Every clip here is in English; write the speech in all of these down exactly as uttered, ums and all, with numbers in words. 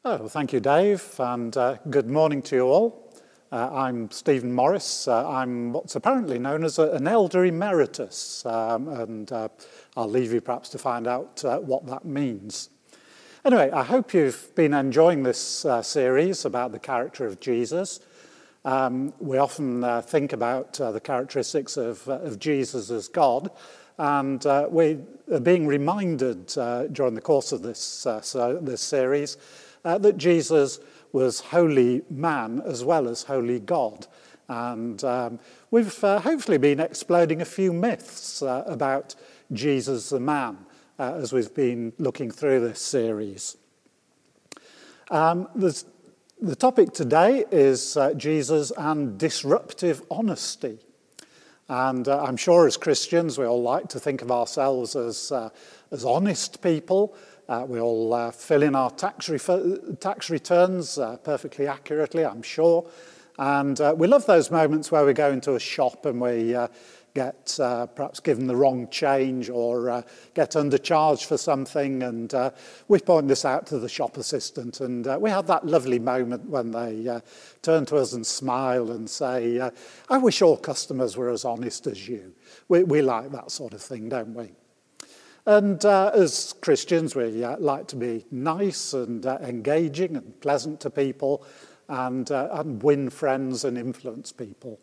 Oh, thank you, Dave, and uh, good morning to you all. Uh, I'm Stephen Morris. Uh, I'm what's apparently known as a, an elder emeritus, um, and uh, I'll leave you perhaps to find out uh, what that means. Anyway, I hope you've been enjoying this uh, series about the character of Jesus. Um, we often uh, think about uh, the characteristics of, uh, of Jesus as God, and uh, we are being reminded uh, during the course of this, uh, so this series uh, that Jesus was holy man as well as holy God. And um, we've uh, hopefully been exploding a few myths uh, about Jesus the man uh, as we've been looking through this series. Um, there's The topic today is uh, Jesus and disruptive honesty. And uh, I'm sure as Christians we all like to think of ourselves as, uh, as honest people. Uh, we all uh, fill in our tax, refer- tax returns uh, perfectly accurately, I'm sure. And uh, we love those moments where we go into a shop and we uh, get uh, perhaps given the wrong change or uh, get undercharged for something, and uh, we point this out to the shop assistant, and uh, we have that lovely moment when they uh, turn to us and smile and say, uh, I wish all customers were as honest as you. We, we like that sort of thing, don't we? And uh, as Christians, we uh, like to be nice and uh, engaging and pleasant to people, and, uh, and win friends and influence people.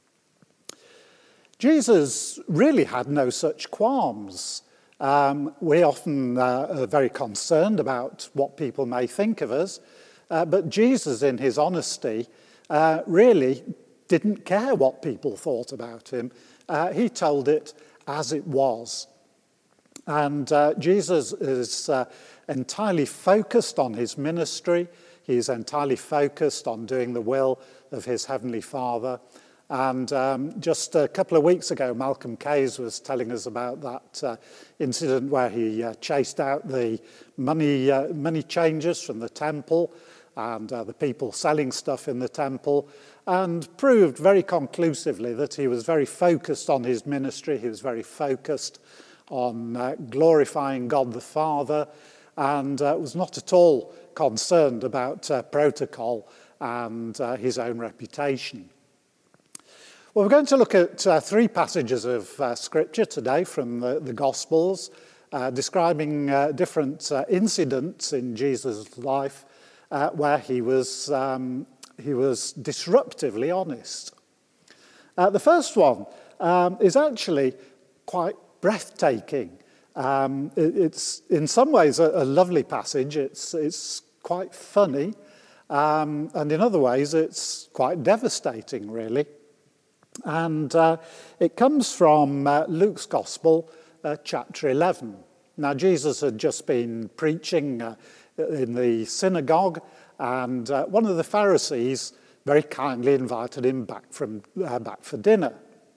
Jesus really had no such qualms. Um, we often uh, are very concerned about what people may think of us, uh, but Jesus, in his honesty, uh, really didn't care what people thought about him. Uh, he told it as it was. And uh, Jesus is uh, entirely focused on his ministry. He's entirely focused on doing the will of his Heavenly Father. And um, just a couple of weeks ago, Malcolm Kayes was telling us about that uh, incident where he uh, chased out the money uh, money changers from the temple and uh, the people selling stuff in the temple, and proved very conclusively that he was very focused on his ministry. He was very focused on uh, glorifying God the Father, and uh, was not at all concerned about uh, protocol and uh, his own reputation. Well, we're going to look at uh, three passages of uh, Scripture today from the, the Gospels, uh, describing uh, different uh, incidents in Jesus' life uh, where he was, um, he was disruptively honest. Uh, the first one um, is actually quite breathtaking. Um, it, it's in some ways a, a lovely passage. It's, it's quite funny, um, and in other ways it's quite devastating, really. And uh, it comes from uh, Luke's Gospel, uh, chapter eleven. Now, Jesus had just been preaching uh, in the synagogue, and uh, one of the Pharisees very kindly invited him back from uh, back for dinner.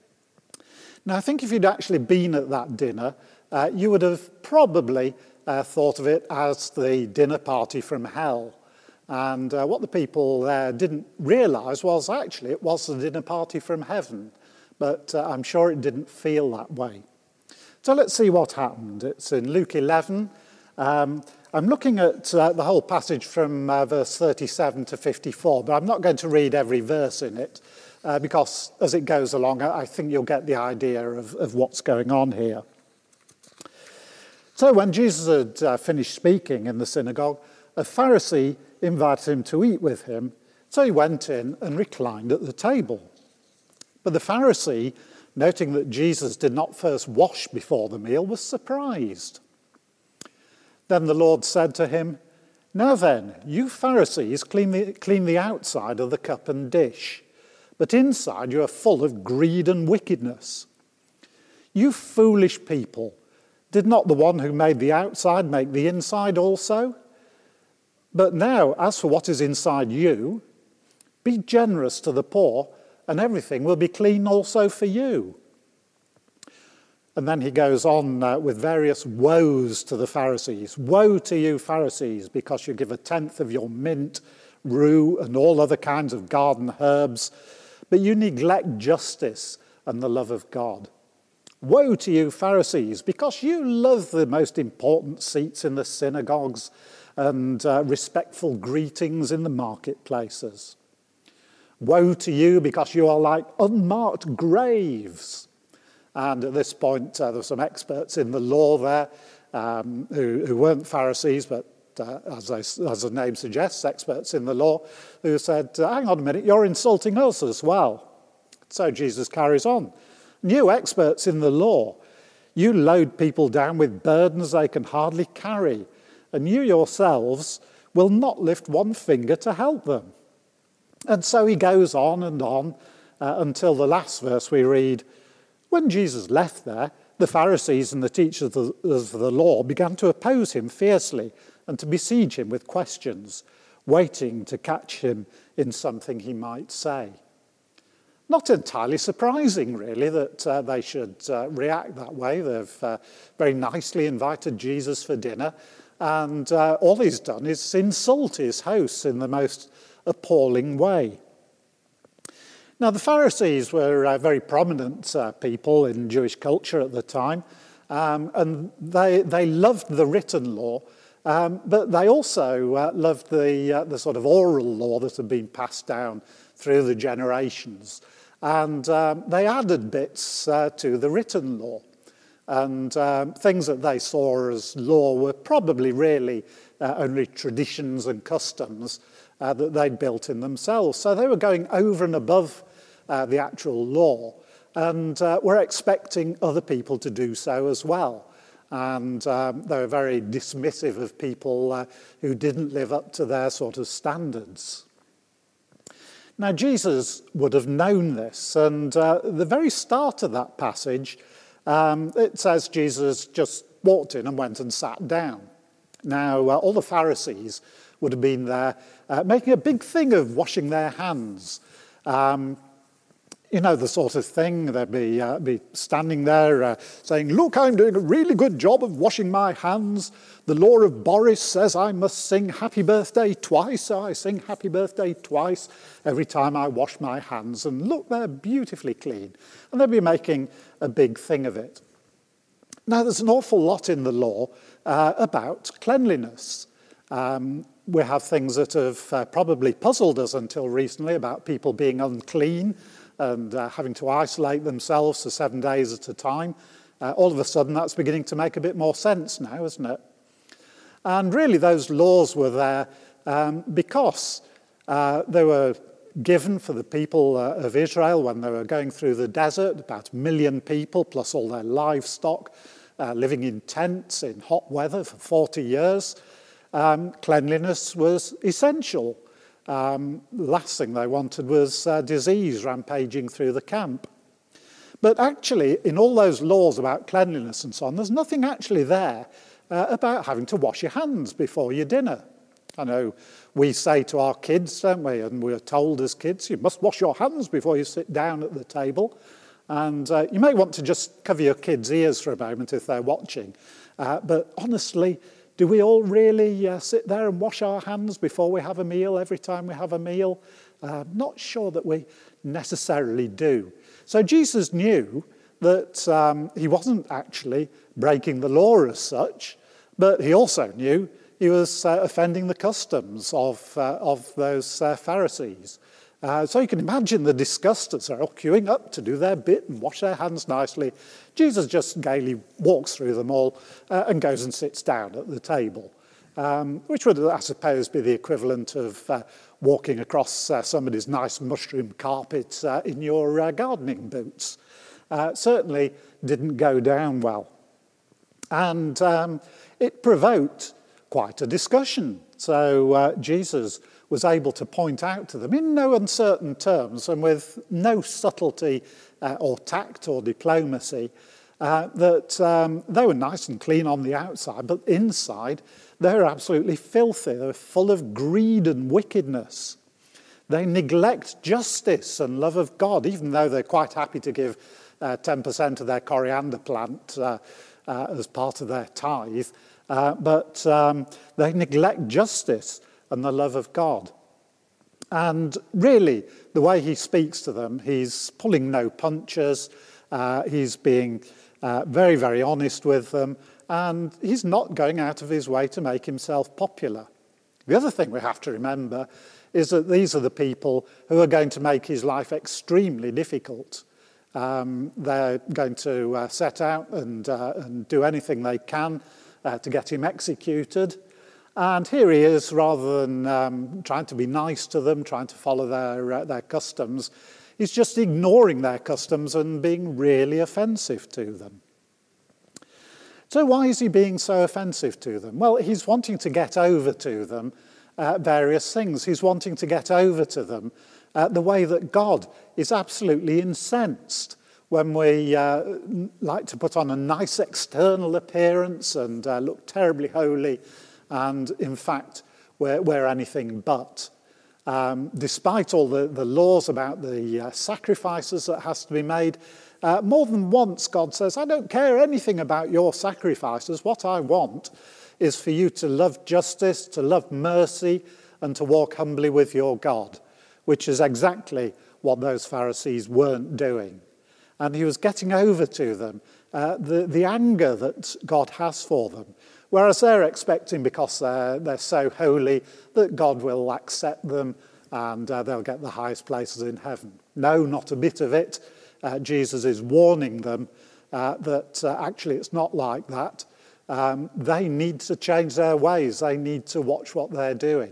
Now, I think if you'd actually been at that dinner, uh, you would have probably uh, thought of it as the dinner party from hell. And uh, what the people there didn't realise was actually it was the dinner party from heaven. But uh, I'm sure it didn't feel that way. So let's see what happened. It's in Luke eleven. Um, I'm looking at uh, the whole passage from uh, verse thirty-seven to fifty-four, but I'm not going to read every verse in it uh, because as it goes along, I think you'll get the idea of, of what's going on here. So when Jesus had uh, finished speaking in the synagogue, a Pharisee invited him to eat with him, so he went in and reclined at the table. But the Pharisee, noting that Jesus did not first wash before the meal, was surprised. Then the Lord said to him, Now then, you Pharisees clean the, clean the outside of the cup and dish, but inside you are full of greed and wickedness. You foolish people, did not the one who made the outside make the inside also? But now, as for what is inside you, be generous to the poor, and everything will be clean also for you. And then he goes on uh, with various woes to the Pharisees. Woe to you, Pharisees, because you give a tenth of your mint, rue, and all other kinds of garden herbs, but you neglect justice and the love of God. Woe to you, Pharisees, because you love the most important seats in the synagogues and uh, respectful greetings in the marketplaces. Woe to you because you are like unmarked graves. And at this point, uh, there were some experts in the law there um, who, who weren't Pharisees, but uh, as, they, as the name suggests, experts in the law, who said, hang on a minute, you're insulting us as well. So Jesus carries on. You experts in the law, you load people down with burdens they can hardly carry, and you yourselves will not lift one finger to help them. And so he goes on and on uh, until the last verse we read, when Jesus left there, the Pharisees and the teachers of the, of the law began to oppose him fiercely and to besiege him with questions, waiting to catch him in something he might say. Not entirely surprising, really, that uh, they should uh, react that way. They've uh, very nicely invited Jesus for dinner, and uh, all he's done is insult his hosts in the most appalling way. Now, the Pharisees were uh, very prominent uh, people in Jewish culture at the time, um, and they they loved the written law, um, but they also uh, loved the uh, the sort of oral law that had been passed down through the generations. And um, they added bits uh, to the written law. And um, things that they saw as law were probably really uh, only traditions and customs uh, that they'd built in themselves. So they were going over and above uh, the actual law and uh, were expecting other people to do so as well. And um, they were very dismissive of people uh, who didn't live up to their sort of standards. Now, Jesus would have known this, and uh, at the very start of that passage, um, it says Jesus just walked in and went and sat down. Now, uh, all the Pharisees would have been there uh, making a big thing of washing their hands. Um, you know, the sort of thing, they'd be, uh, be standing there uh, saying, look, I'm doing a really good job of washing my hands. The law of Boris says I must sing happy birthday twice, so I sing happy birthday twice every time I wash my hands. And look, they're beautifully clean. And they'd be making a big thing of it. Now, there's an awful lot in the law uh, about cleanliness. Um, we have things that have uh, probably puzzled us until recently about people being unclean and uh, having to isolate themselves for seven days at a time. Uh, all of a sudden, that's beginning to make a bit more sense now, isn't it? And really, those laws were there um, because uh, they were given for the people uh, of Israel when they were going through the desert, about a million people, plus all their livestock, uh, living in tents in hot weather for forty years. Um, cleanliness was essential. Um, the last thing they wanted was uh, disease rampaging through the camp. But actually, in all those laws about cleanliness and so on, there's nothing actually there uh, about having to wash your hands before your dinner. I know we say to our kids, don't we, and we're told as kids, you must wash your hands before you sit down at the table. And uh, you may want to just cover your kids' ears for a moment if they're watching. Uh, but honestly, do we all really uh, sit there and wash our hands before we have a meal, every time we have a meal? Uh, not sure that we necessarily do. So Jesus knew that um, he wasn't actually breaking the law as such, but he also knew he was uh, offending the customs of, uh, of those uh, Pharisees. Uh, so you can imagine the disgust as they're all queuing up to do their bit and wash their hands nicely. Jesus just gaily walks through them all uh, and goes and sits down at the table, um, which would, I suppose, be the equivalent of uh, walking across uh, somebody's nice mushroom carpet uh, in your uh, gardening boots. Uh, certainly didn't go down well. And um, it provoked quite a discussion. So uh, Jesus was able to point out to them in no uncertain terms and with no subtlety uh, or tact or diplomacy uh, that um, they were nice and clean on the outside, but inside they were absolutely filthy. They were full of greed and wickedness. They neglect justice and love of God, even though they're quite happy to give uh, ten percent of their coriander plant uh, uh, as part of their tithe. Uh, but um, they neglect justice and the love of God. And really, the way he speaks to them, he's pulling no punches, uh, he's being uh, very, very honest with them, and he's not going out of his way to make himself popular. The other thing we have to remember is that these are the people who are going to make his life extremely difficult. Um, they're going to uh, set out and, uh, and do anything they can uh, to get him executed. And here he is, rather than um, trying to be nice to them, trying to follow their, uh, their customs, he's just ignoring their customs and being really offensive to them. So why is he being so offensive to them? Well, he's wanting to get over to them uh, various things. He's wanting to get over to them uh, the way that God is absolutely incensed when we uh, like to put on a nice external appearance and uh, look terribly holy, and in fact we're, we're anything but. Um, despite all the, the laws about the uh, sacrifices that has to be made, Uh, more than once God says, I don't care anything about your sacrifices. What I want is for you to love justice, to love mercy, and to walk humbly with your God, which is exactly what those Pharisees weren't doing. And he was getting over to them uh, the, the anger that God has for them, whereas they're expecting, because they're, they're so holy, that God will accept them and uh, they'll get the highest places in heaven. No, not a bit of it. Uh, Jesus is warning them uh, that uh, actually it's not like that. Um, they need to change their ways. They need to watch what they're doing.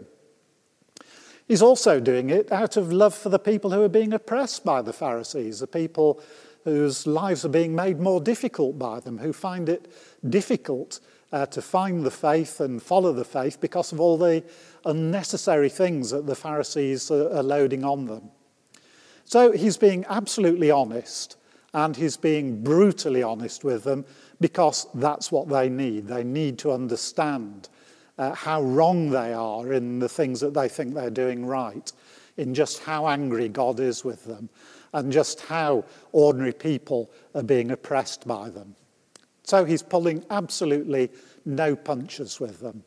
He's also doing it out of love for the people who are being oppressed by the Pharisees, the people whose lives are being made more difficult by them, who find it difficult uh, to find the faith and follow the faith because of all the unnecessary things that the Pharisees are, are loading on them. So he's being absolutely honest, and he's being brutally honest with them, because that's what they need. They need to understand uh, how wrong they are in the things that they think they're doing right, in just how angry God is with them, and just how ordinary people are being oppressed by them. So he's pulling absolutely no punches with them.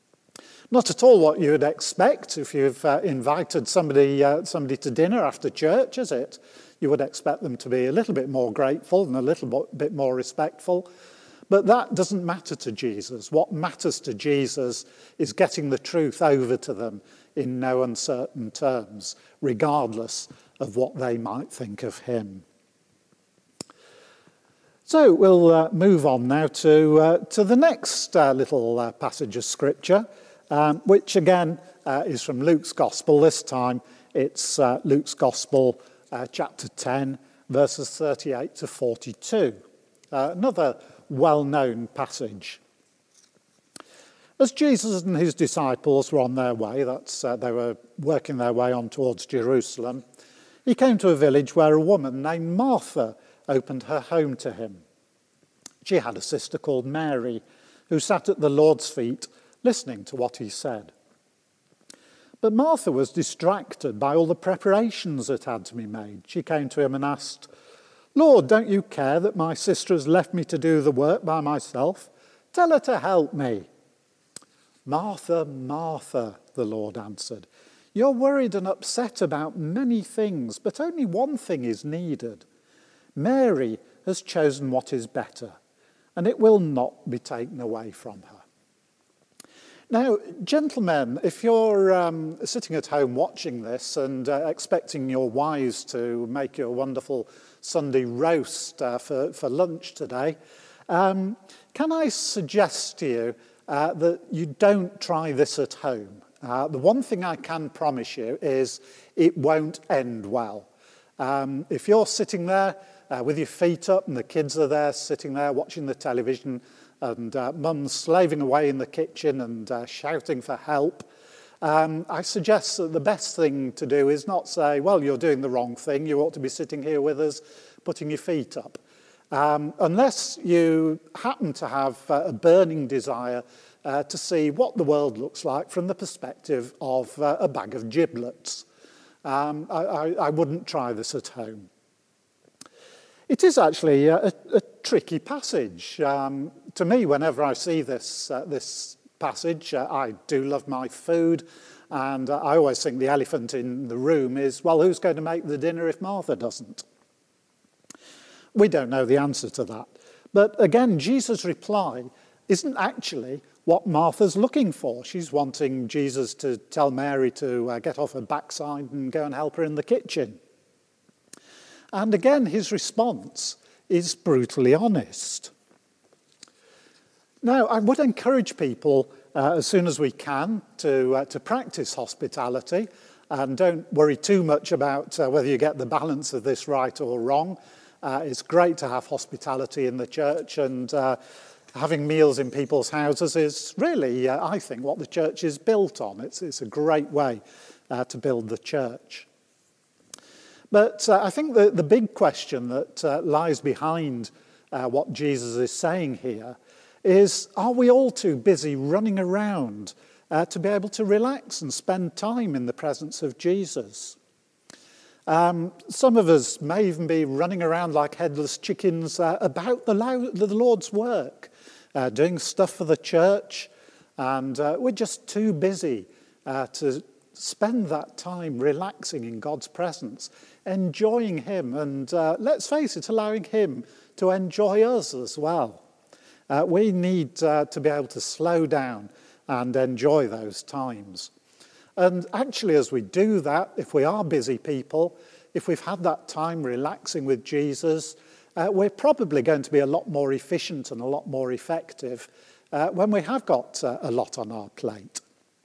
Not at all what you would expect if you've uh, invited somebody uh, somebody to dinner after church, is it? You would expect them to be a little bit more grateful and a little bit more respectful. But that doesn't matter to Jesus. What matters to Jesus is getting the truth over to them in no uncertain terms, regardless of what they might think of him. So we'll uh, move on now to, uh, to the next uh, little uh, passage of Scripture, Um, which again uh, is from Luke's Gospel. This time it's uh, Luke's Gospel, uh, chapter ten, verses thirty-eight to forty-two. Uh, another well-known passage. As Jesus and his disciples were on their way, that's uh, they were working their way on towards Jerusalem, he came to a village where a woman named Martha opened her home to him. She had a sister called Mary, who sat at the Lord's feet, listening to what he said. But Martha was distracted by all the preparations that had to be made. She came to him and asked, Lord, don't you care that my sister has left me to do the work by myself? Tell her to help me. Martha, Martha, the Lord answered, you're worried and upset about many things, but only one thing is needed. Mary has chosen what is better, and it will not be taken away from her. Now, gentlemen, if you're um, sitting at home watching this and uh, expecting your wives to make you a wonderful Sunday roast uh, for, for lunch today, um, can I suggest to you uh, that you don't try this at home? Uh, the one thing I can promise you is it won't end well. Um, if you're sitting there uh, with your feet up and the kids are there sitting there watching the television, and uh, mum's slaving away in the kitchen and uh, shouting for help, um, I suggest that the best thing to do is not say, well, you're doing the wrong thing, you ought to be sitting here with us, putting your feet up. Um, unless you happen to have uh, a burning desire uh, to see what the world looks like from the perspective of uh, a bag of giblets. Um, I, I, I wouldn't try this at home. It is actually a, a, a tricky passage. Um, to me, whenever I see this uh, this passage, uh, I do love my food, and uh, I always think the elephant in the room is, well, who's going to make the dinner if Martha doesn't? We don't know the answer to that. But again, Jesus' reply isn't actually what Martha's looking for. She's wanting Jesus to tell Mary to uh, get off her backside and go and help her in the kitchen. And again, his response is brutally honest. Now, I would encourage people uh, as soon as we can to, uh, to practice hospitality, and don't worry too much about uh, whether you get the balance of this right or wrong. Uh, it's great to have hospitality in the church, and uh, having meals in people's houses is really, uh, I think, what the church is built on. It's, it's a great way uh, to build the church. But uh, I think the, the big question that uh, lies behind uh, what Jesus is saying here is, are we all too busy running around uh, to be able to relax and spend time in the presence of Jesus? Um, some of us may even be running around like headless chickens uh, about the, lo- the Lord's work, uh, doing stuff for the church, and uh, we're just too busy uh, to spend that time relaxing in God's presence, enjoying him, and uh, let's face it, allowing him to enjoy us as well. Uh, we need uh, to be able to slow down and enjoy those times. And actually, as we do that, if we are busy people, if we've had that time relaxing with Jesus, uh, we're probably going to be a lot more efficient and a lot more effective uh, when we have got uh, a lot on our plate.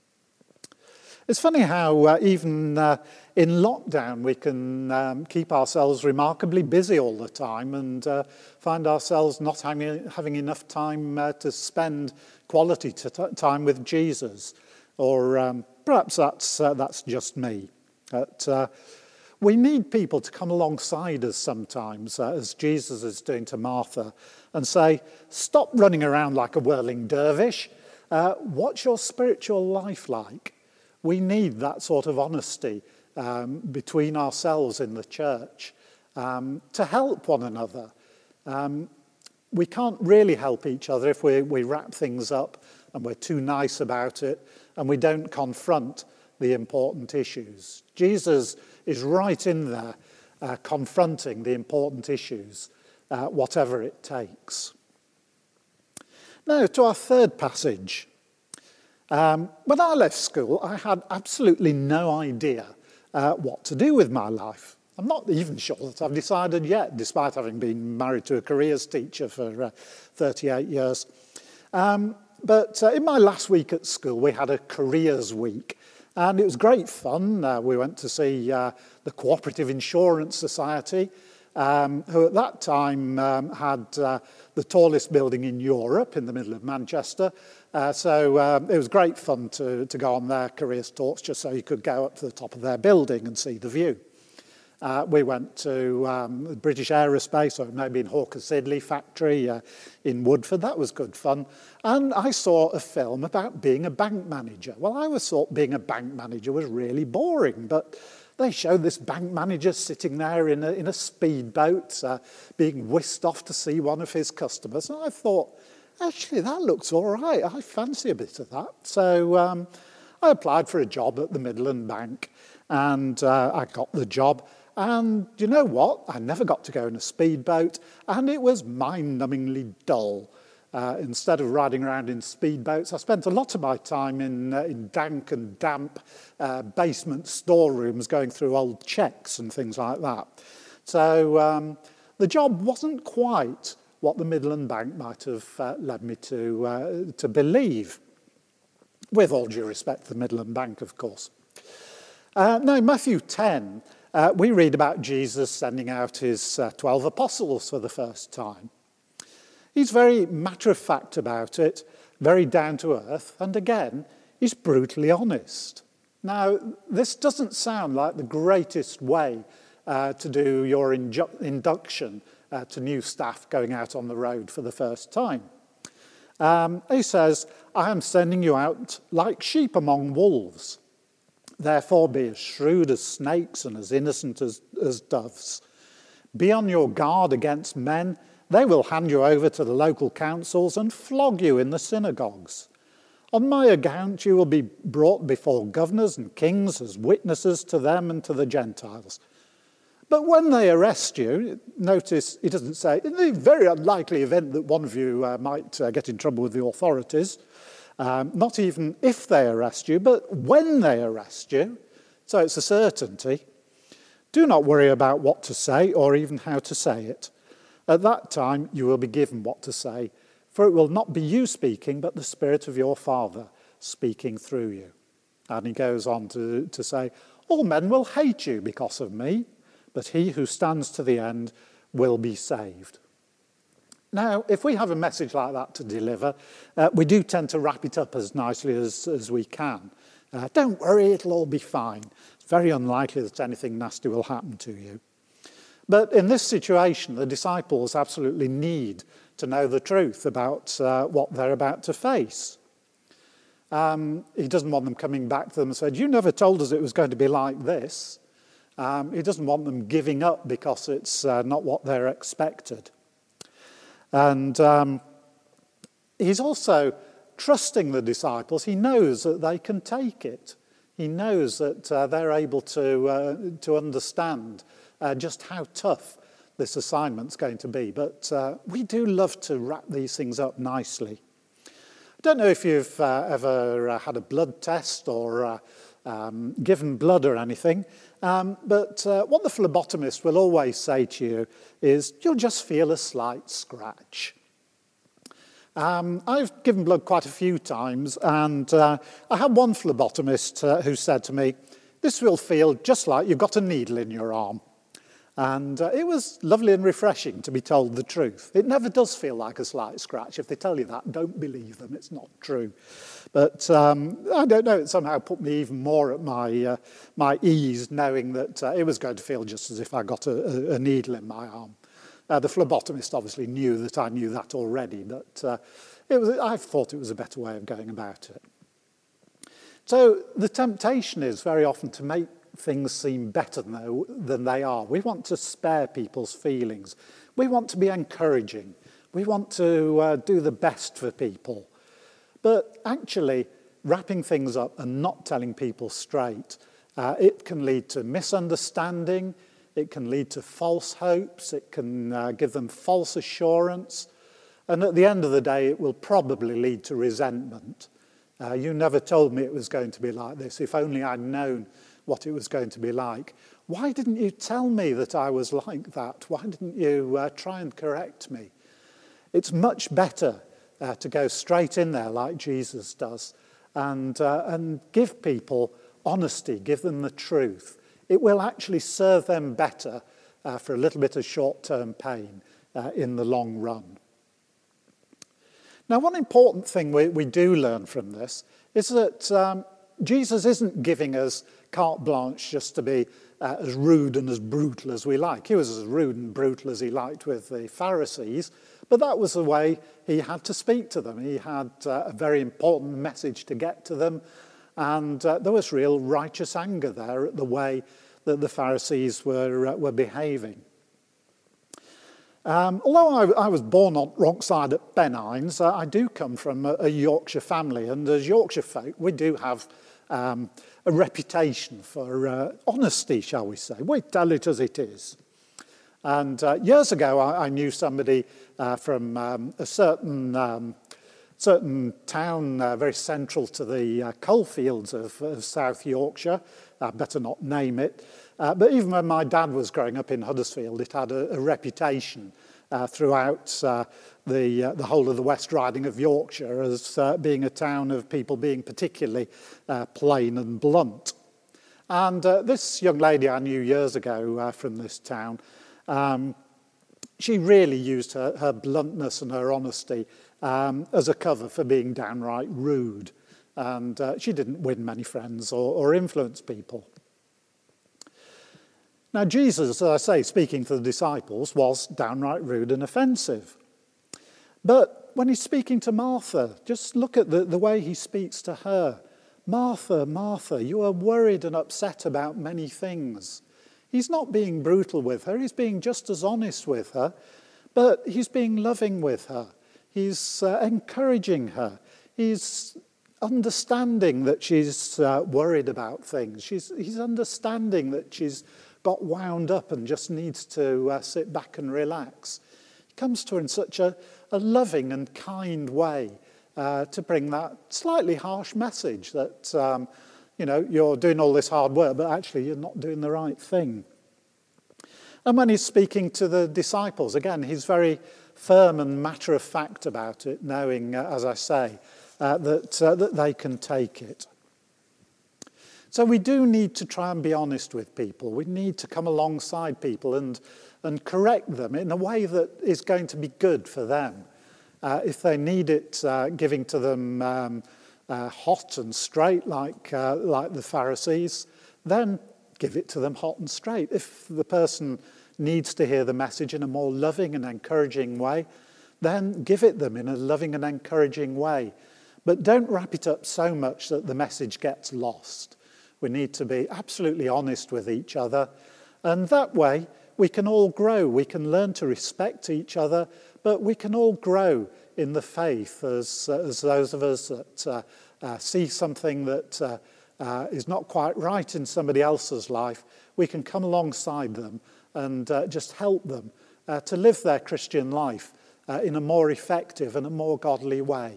It's funny how uh, even uh, in lockdown we can um, keep ourselves remarkably busy all the time and uh, find ourselves not having, having enough time uh, to spend quality t- time with Jesus. Or um, perhaps that's, uh, that's just me. But, uh, we need people to come alongside us sometimes, uh, as Jesus is doing to Martha, and say, stop running around like a whirling dervish. Uh, what's your spiritual life like? We need that sort of honesty um, between ourselves in the church um, to help one another. Um, we can't really help each other if we, we wrap things up and we're too nice about it and we don't confront the important issues. Jesus is right in there uh, confronting the important issues, uh, whatever it takes. Now to our third passage. Um, when I left school, I had absolutely no idea uh, what to do with my life. I'm not even sure that I've decided yet, despite having been married to a careers teacher for uh, thirty-eight years. Um, but uh, in my last week at school, we had a careers week, and it was great fun. Uh, we went to see uh, the Cooperative Insurance Society, um, who at that time um, had uh, the tallest building in Europe in the middle of Manchester. Uh, so um, it was great fun to, to go on their careers talks just so you could go up to the top of their building and see the view. Uh, we went to um, the British Aerospace, or maybe in Hawker Siddeley factory uh, in Woodford. That was good fun. And I saw a film about being a bank manager. Well, I always thought being a bank manager was really boring, but they showed this bank manager sitting there in a, in a speedboat, uh, being whisked off to see one of his customers. And I thought, actually, that looks all right. I fancy a bit of that. So um, I applied for a job at the Midland Bank, and uh, I got the job. And you know what? I never got to go in a speedboat, and it was mind-numbingly dull. Uh, instead of riding around in speedboats, I spent a lot of my time in, uh, in dank and damp uh, basement storerooms going through old cheques and things like that. So um, the job wasn't quite what the Midland Bank might have uh, led me to, uh, to believe. With all due respect to the Midland Bank, of course. Uh, now, in Matthew ten, uh, we read about Jesus sending out his uh, twelve apostles for the first time. He's very matter-of-fact about it, very down-to-earth, and again, he's brutally honest. Now, this doesn't sound like the greatest way uh, to do your inju- induction uh, to new staff going out on the road for the first time. Um, he says, I am sending you out like sheep among wolves. Therefore be as shrewd as snakes and as innocent as, as doves. Be on your guard against men. They will hand you over to the local councils and flog you in the synagogues. On my account you will be brought before governors and kings as witnesses to them and to the Gentiles. But when they arrest you, notice he doesn't say, in the very unlikely event that one of you uh, might uh, get in trouble with the authorities, um, not even if they arrest you, but when they arrest you, so it's a certainty. Do not worry about what to say or even how to say it. At that time you will be given what to say, for it will not be you speaking, but the Spirit of your Father speaking through you. And he goes on to, to say, all men will hate you because of me, but he who stands to the end will be saved. Now, if we have a message like that to deliver, uh, we do tend to wrap it up as nicely as, as we can. Uh, don't worry, it'll all be fine. It's very unlikely that anything nasty will happen to you. But in this situation, the disciples absolutely need to know the truth about uh, what they're about to face. Um, he doesn't want them coming back to them and saying, you never told us it was going to be like this. Um, he doesn't want them giving up because it's uh, not what they're expected. And um, he's also trusting the disciples. He knows that they can take it. He knows that uh, they're able to, uh, to understand uh, just how tough this assignment's going to be. But uh, we do love to wrap these things up nicely. I don't know if you've uh, ever uh, had a blood test or uh, um, given blood or anything, um, but uh, what the phlebotomist will always say to you is, you'll just feel a slight scratch. Um, I've given blood quite a few times, and uh, I had one phlebotomist uh, who said to me, this will feel just like you've got a needle in your arm. And uh, it was lovely and refreshing to be told the truth. It never does feel like a slight scratch. If they tell you that, don't believe them. It's not true. But um, I don't know, it somehow put me even more at my, uh, my ease, knowing that uh, it was going to feel just as if I got a, a needle in my arm. Uh, the phlebotomist obviously knew that I knew that already, but uh, it was, I thought it was a better way of going about it. So the temptation is very often to make things seem better than, than they are. We want to spare people's feelings. We want to be encouraging. We want to uh, do the best for people. But actually, wrapping things up and not telling people straight, uh, it can lead to misunderstanding. It can lead to false hopes. It can uh, give them false assurance. And at the end of the day, it will probably lead to resentment. Uh, you never told me it was going to be like this. If only I'd known what it was going to be like. Why didn't you tell me that I was like that? Why didn't you uh, try and correct me? It's much better uh, to go straight in there like Jesus does and, uh, and give people honesty, give them the truth. It will actually serve them better uh, for a little bit of short-term pain uh, in the long run. Now, one important thing we, we do learn from this is that um, Jesus isn't giving us carte blanche just to be uh, as rude and as brutal as we like. He was as rude and brutal as he liked with the Pharisees, but that was the way he had to speak to them. He had uh, a very important message to get to them, and uh, there was real righteous anger there at the way that the Pharisees were, uh, were behaving. Um, although I, I was born on wrong side at Pennines, uh, I do come from a, a Yorkshire family, and as Yorkshire folk, we do have um, a reputation for uh, honesty, shall we say. We tell it as it is. And uh, years ago, I, I knew somebody uh, from um, a certain um, certain town uh, very central to the uh, coalfields of, of South Yorkshire. I better not name it. Uh, but even when my dad was growing up in Huddersfield, it had a, a reputation uh, throughout uh, the, uh, the whole of the West Riding of Yorkshire as uh, being a town of people being particularly uh, plain and blunt. And uh, this young lady I knew years ago uh, from this town, um, she really used her, her bluntness and her honesty um, as a cover for being downright rude. And uh, she didn't win many friends or, or influence people. Now, Jesus, as I say, speaking to the disciples, was downright rude and offensive. But when he's speaking to Martha, just look at the, the way he speaks to her. Martha, Martha, you are worried and upset about many things. He's not being brutal with her. He's being just as honest with her, but he's being loving with her. He's uh, encouraging her. He's understanding that she's uh, worried about things. She's, he's understanding that she's got wound up and just needs to uh, sit back and relax. He comes to her in such a, a loving and kind way uh, to bring that slightly harsh message that, um, you know, you're doing all this hard work, but actually you're not doing the right thing. And when he's speaking to the disciples, again, he's very firm and matter-of-fact about it, knowing, uh, as I say, uh, that, uh, that they can take it. So we do need to try and be honest with people. We need to come alongside people and, and correct them in a way that is going to be good for them. Uh, if they need it, uh, giving to them um, uh, hot and straight like, uh, like the Pharisees, then give it to them hot and straight. If the person needs to hear the message in a more loving and encouraging way, then give it them in a loving and encouraging way. But don't wrap it up so much that the message gets lost. We need to be absolutely honest with each other, and that way we can all grow. We can learn to respect each other, but we can all grow in the faith as, as those of us that uh, uh, see something that uh, uh, is not quite right in somebody else's life. We can come alongside them and uh, just help them uh, to live their Christian life uh, in a more effective and a more godly way.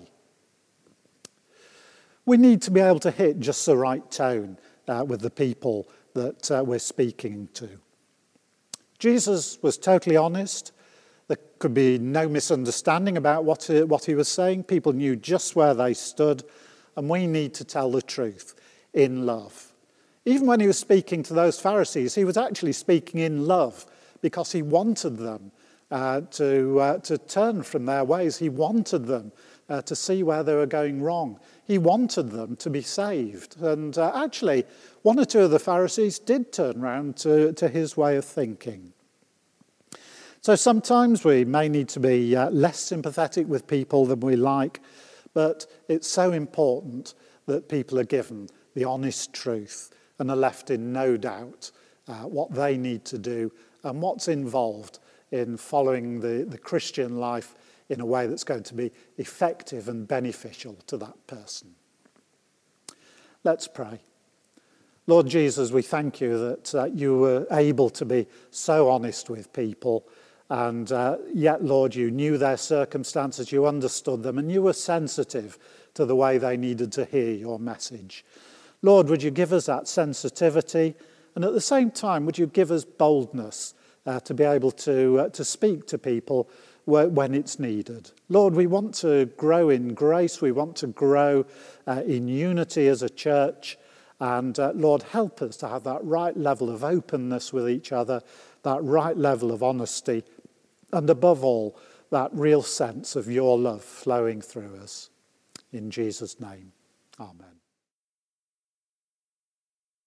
We need to be able to hit just the right tone Uh, with the people that uh, we're speaking to. Jesus was totally honest. There could be no misunderstanding about what he, what he was saying. People knew just where they stood, and we need to tell the truth in love. Even when he was speaking to those Pharisees, he was actually speaking in love because he wanted them uh, to, uh, to turn from their ways. He wanted them uh, to see where they were going wrong. He wanted them to be saved. And uh, actually, one or two of the Pharisees did turn round to, to his way of thinking. So sometimes we may need to be uh, less sympathetic with people than we like, but it's so important that people are given the honest truth and are left in no doubt uh, what they need to do and what's involved in following the, the Christian life in a way that's going to be effective and beneficial to that person. Let's pray. Lord Jesus, we thank you that uh, you were able to be so honest with people, and uh, yet, Lord, you knew their circumstances, you understood them, and you were sensitive to the way they needed to hear your message. Lord, would you give us that sensitivity, and at the same time, would you give us boldness uh, to be able to, uh, to speak to people when it's needed. Lord, we want to grow in grace. We want to grow uh, in unity as a church. And uh, Lord, help us to have that right level of openness with each other, that right level of honesty, and above all, that real sense of your love flowing through us. In Jesus' name, amen.